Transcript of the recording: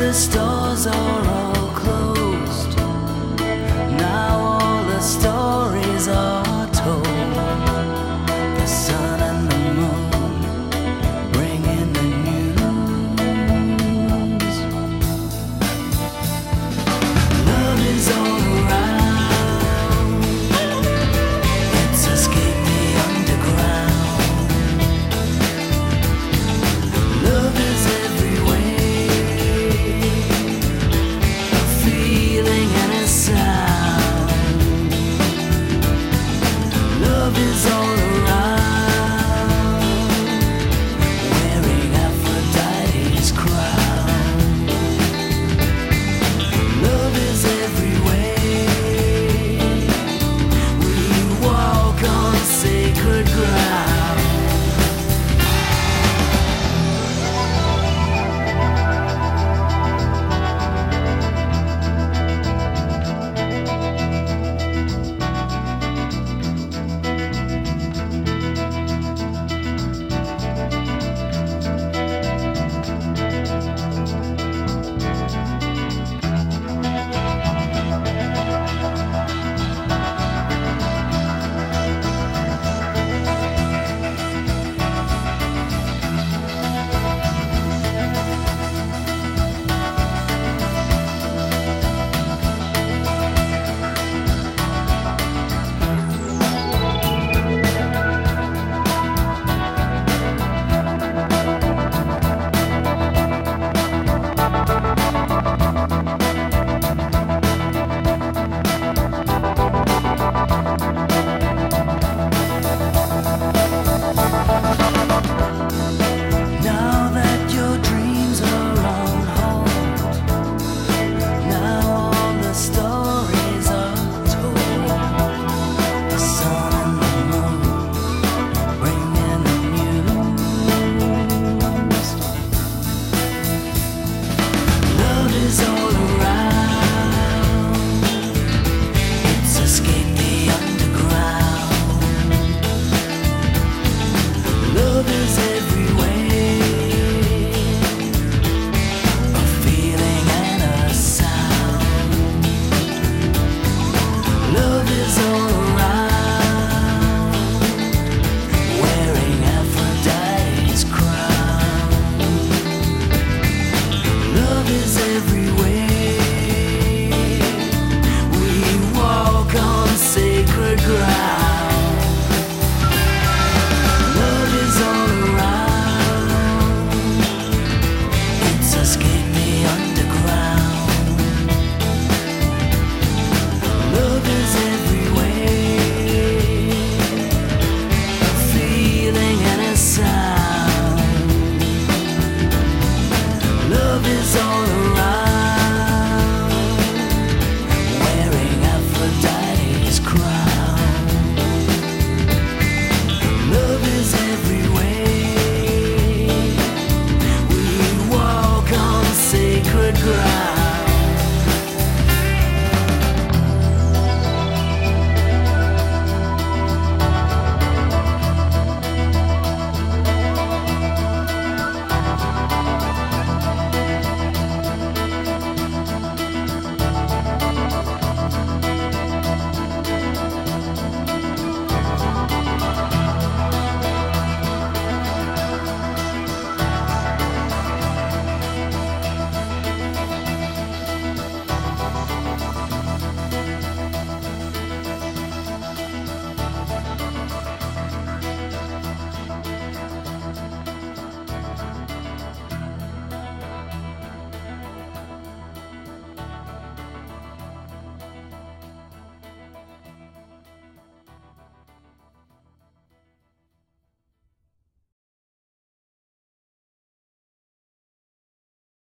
the stores are all closed. Now all the stories are told. The sun and the moon bringing the news. Love is all around. It's escaped the underground. Love is everywhere, a feeling and a sound. Love is all around, wearing Aphrodite's crown. Love is everywhere, we walk on sacred ground. Now that your dreams are on hold, now all the stories are told. The sun and the moon bringing the news. Love is all around. It's escaped the underground. Love is everywhere, a feeling and a sound. Love is all around, wearing Aphrodite's crown. Love is everywhere, we walk on sacred ground. Love is all around, it's escaped the underground. Love is everywhere, a feeling and a sound. Love is all around, wearing Aphrodite's crown. Love is everywhere, we walk on sacred ground.